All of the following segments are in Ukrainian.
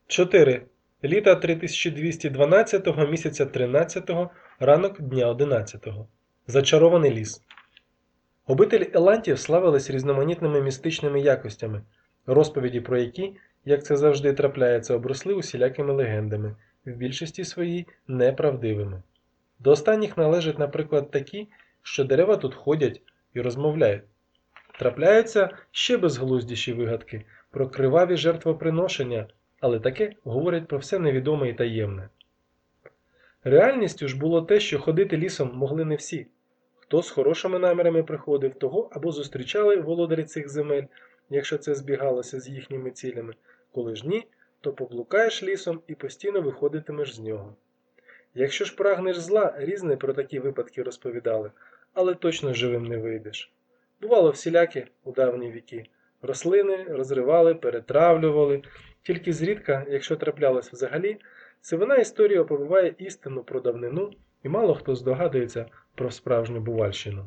4. Літа 3212 місяця 13 ранок дня 11. Зачарований ліс. Обитель елантів славились різноманітними містичними якостями, розповіді про які, як це завжди трапляється, обросли усілякими легендами, в більшості своїй неправдивими. До останніх належать, наприклад, такі, що дерева тут ходять і розмовляють. Трапляються ще безглуздіші вигадки про криваві жертвоприношення, але таке говорять про все невідоме і таємне. Реальністю ж було те, що ходити лісом могли не всі. Хто з хорошими намірами приходив, того або зустрічали володарі цих земель, якщо це збігалося з їхніми цілями, коли ж ні, то поблукаєш лісом і постійно виходитимеш з нього. Якщо ж прагнеш зла, різне про такі випадки розповідали, але точно живим не вийдеш. Бувало всіляке у давні віки. Рослини розривали, перетравлювали, тільки зрідка, якщо траплялось взагалі, сивина історія оповиває істину про давнину, і мало хто здогадується про справжню бувальщину.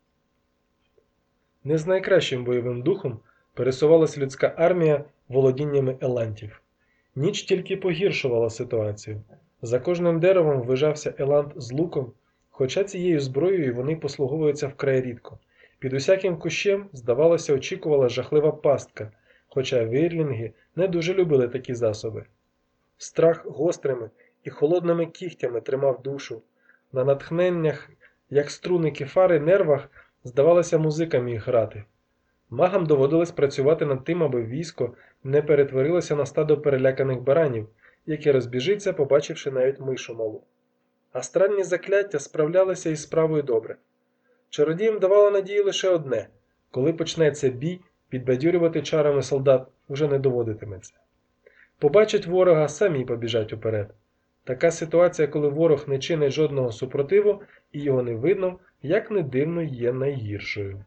Не з найкращим бойовим духом пересувалась людська армія володіннями елантів. Ніч тільки погіршувала ситуацію. За кожним деревом ввижався елант з луком, хоча цією зброєю вони послуговуються вкрай рідко. Під усяким кущем, здавалося, очікувала жахлива пастка, хоча вірлінги не дуже любили такі засоби. Страх гострими і холодними кігтями тримав душу. На натхненнях, як струни кефари, нервах, здавалося, музика міг грати. Магам доводилось працювати над тим, аби військо не перетворилося на стадо переляканих баранів, яке розбіжиться, побачивши навіть мишу малу. Астральні закляття справлялися із справою добре. Чародіям давало надії лише одне – коли почнеться бій, підбадьорювати чарами солдат уже не доводитиметься. Побачать ворога, самі побіжать уперед. Така ситуація, коли ворог не чинить жодного супротиву і його не видно, як не дивно, є найгіршою.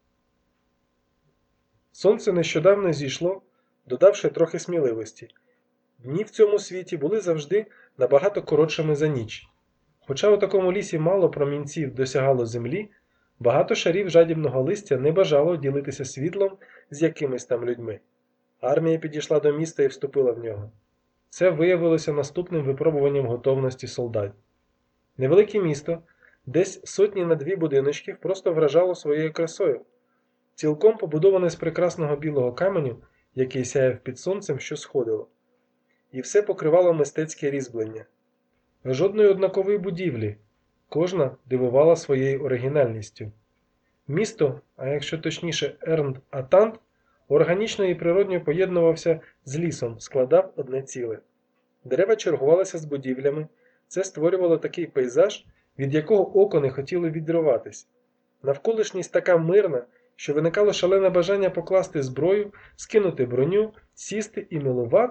Сонце нещодавно зійшло, додавши трохи сміливості. Дні в цьому світі були завжди набагато коротшими за ніч. Хоча у такому лісі мало промінців досягало землі, багато шарів жадібного листя не бажало ділитися світлом з якимись там людьми. Армія підійшла до міста і вступила в нього. Це виявилося наступним випробуванням готовності солдат. Невелике місто, десь сотні на дві будиночків, просто вражало своєю красою. Цілком побудоване з прекрасного білого каменю, який сяяв під сонцем, що сходило. І все покривало мистецьке різьблення. Жодної однакової будівлі, кожна дивувала своєю оригінальністю. Місто, а якщо точніше Ернд-Атант, органічно і природньо поєднувався з лісом, складав одне ціле. Дерева чергувалися з будівлями, це створювало такий пейзаж, від якого око не хотіло відриватись. Навколишність така мирна, що виникало шалене бажання покласти зброю, скинути броню, сісти і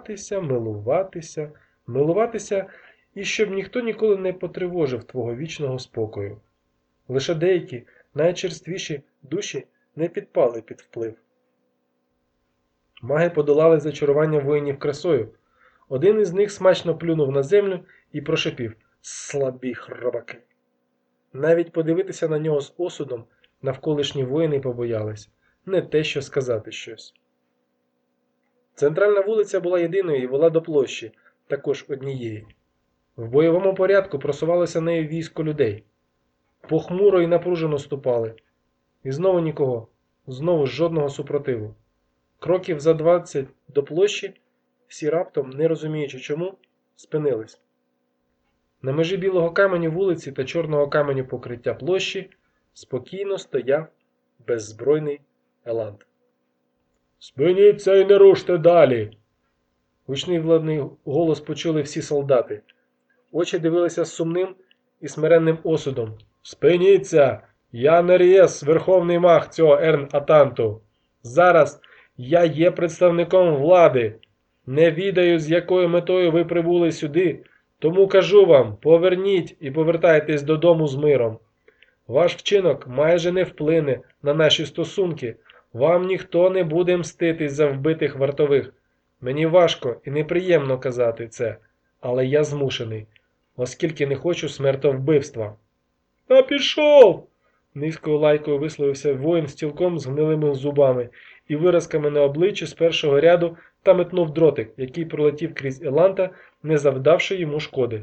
милуватися, і щоб ніхто ніколи не потривожив твого вічного спокою. Лише деякі, найчерствіші душі не підпали під вплив. Маги подолали зачарування воїнів красою. Один із них смачно плюнув на землю і прошепів: «Слабі хробаки!». Навіть подивитися на нього з осудом навколишні воїни побоялись, не те що сказати щось. Центральна вулиця була єдиною і вела до площі, також однієї. В бойовому порядку просувалося нею військо людей. Похмуро і напружено ступали. І знову нікого, знову жодного супротиву. Кроків за 20 до площі, всі раптом, не розуміючи чому, спинились. На межі білого каменю вулиці та чорного каменю покриття площі спокійно стояв беззбройний елант. «Спиніться і не руште далі!» Гучний владний голос почули всі солдати. Очі дивилися з сумним і смиренним осудом. «Спиніться! Я Нер'єс, верховний маг цього Ерн-Атанту. Зараз я є представником влади. Не відаю, з якою метою ви прибули сюди, тому кажу вам, поверніть і повертайтесь додому з миром. Ваш вчинок майже не вплине на наші стосунки. Вам ніхто не буде мститись за вбитих вартових. Мені важко і неприємно казати це, але я змушений, оскільки не хочу смертовбивства». «Та пішов!» Низькою лайкою висловився воїн з цілком згнилими зубами і виразками на обличчі з першого ряду та метнув дротик, який пролетів крізь Еланта, не завдавши йому шкоди.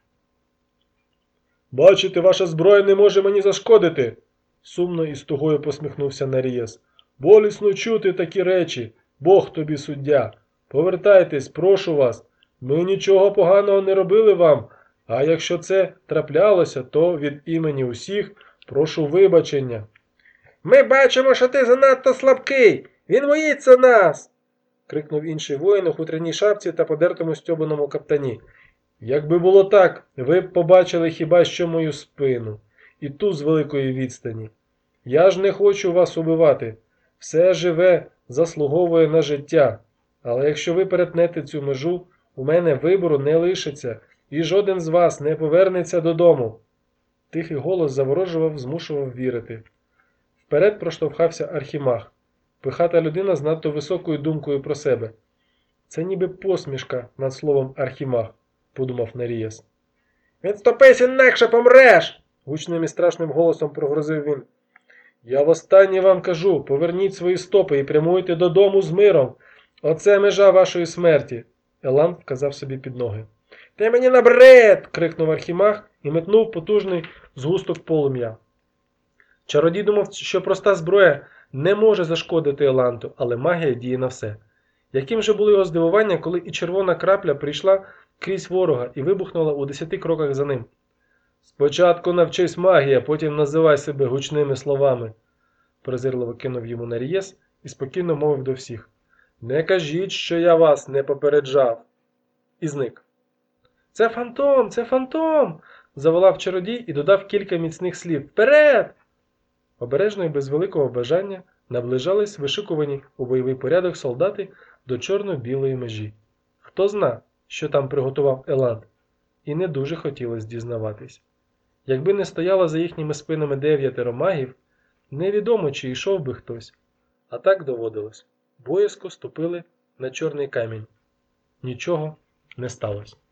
«Бачите, ваша зброя не може мені зашкодити!» Сумно і з тугою посміхнувся Нарієс. «Болісно чути такі речі! Бог тобі суддя! Повертайтесь, прошу вас! Ми нічого поганого не робили вам, а якщо це траплялося, то від імені усіх прошу вибачення!» «Ми бачимо, що ти занадто слабкий! Він боїться нас!» – крикнув інший воїн у хутряній шапці та подертому стьобаному каптані. «Якби було так, ви б побачили хіба що мою спину, і ту з великої відстані. Я ж не хочу вас убивати. Все живе заслуговує на життя. Але якщо ви перетнете цю межу, у мене вибору не лишиться, і жоден з вас не повернеться додому». Тихий голос заворожував, змушував вірити. Вперед проштовхався Архімаг. Пихата людина з надто високою думкою про себе. Це ніби посмішка над словом Архімаг, подумав Нарієс. «Відступись, інакше помреш!» гучним і страшним голосом прогрозив він. «Я востаннє вам кажу, поверніть свої стопи і прямуйте додому з миром. Оце межа вашої смерті!» Еланд вказав собі під ноги. «Ти мені набрид!» – крикнув Архімаг і метнув потужний згусток полум'я. Чародій думав, що проста зброя не може зашкодити Еланту, але магія діє на все. Яким же було його здивування, коли і червона крапля прийшла крізь ворога і вибухнула у 10 кроках за ним. «Спочатку навчись магія, потім називай себе гучними словами», – презирливо кинув йому Нарієс і спокійно мовив до всіх. «Не кажіть, що я вас не попереджав». І зник. «Це фантом! Це фантом!» – заволав чародій і додав кілька міцних слів. «Вперед!» Обережно і без великого бажання наближались вишикувані у бойовий порядок солдати до чорно-білої межі. Хто зна, що там приготував Еланд, і не дуже хотілося дізнаватись. Якби не стояло за їхніми спинами 9 магів, невідомо, чи йшов би хтось. А так доводилось. Боязко ступили на чорний камінь. Нічого не сталося.